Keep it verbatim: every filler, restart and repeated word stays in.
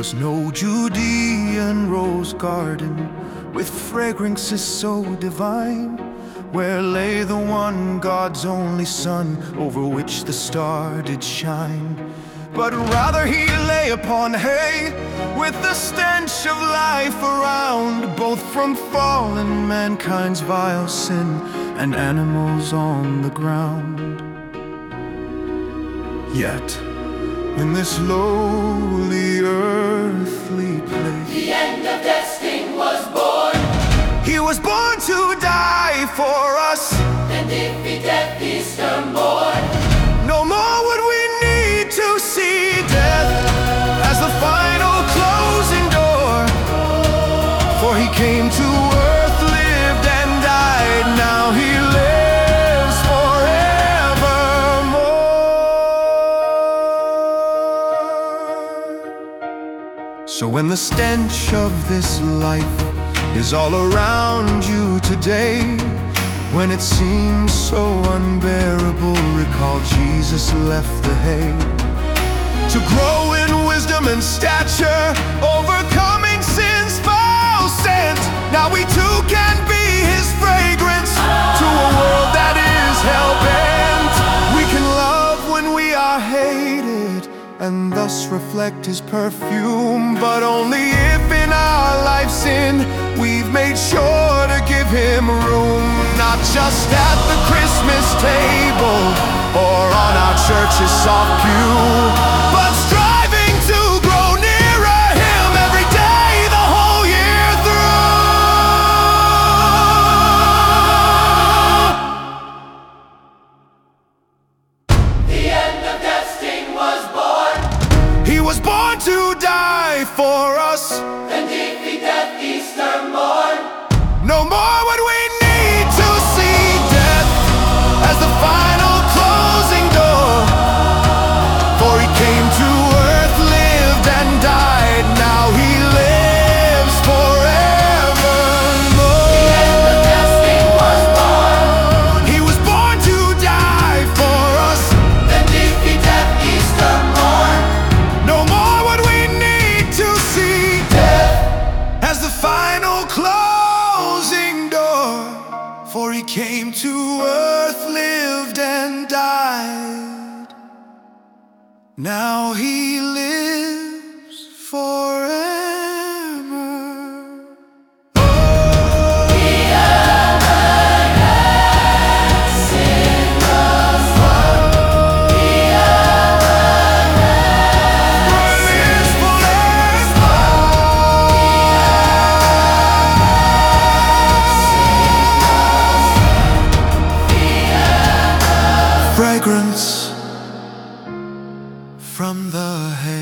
There's no Judean rose garden with fragrances so divine, where lay the one God's only Son, over which the star did shine. But rather he lay upon hay, with the stench of life around, both from fallen mankind's vile sin and animals on the ground. Yet in this lowly earthly place, the end of death's King was born. He was born to die for us, And if he death Easter morn, no more would we need to see death as the final closing door. For he came to earth, lived and died, now he lives forevermore. So when the stench of this life is all around you today, when it seems so unbearable, recall Jesus left the hay to grow in wisdom and stature, overcoming sin's foul scent. Now we too can be his fragrance to a world that is hell-bent. We can love when we are hated, and thus reflect his perfume, but only if in our life's sin we've made sure to give him room. Not just at the Christmas table or on our church's soft pew, but striving to grow nearer him every day the whole year through. the end of death's King was born. He was born to die for us, And if he death Easter morn, no more would we need to see death as the final closing door. For he came to earth, lived and died, now he lives forevermore. the end of death's King was born. He was born to die for us, And if he death Easter morn, no more would we need to see death as the final closing door. For he came to earth, lived and died, now he lives forever. Lives forever. Fragrance from the hay.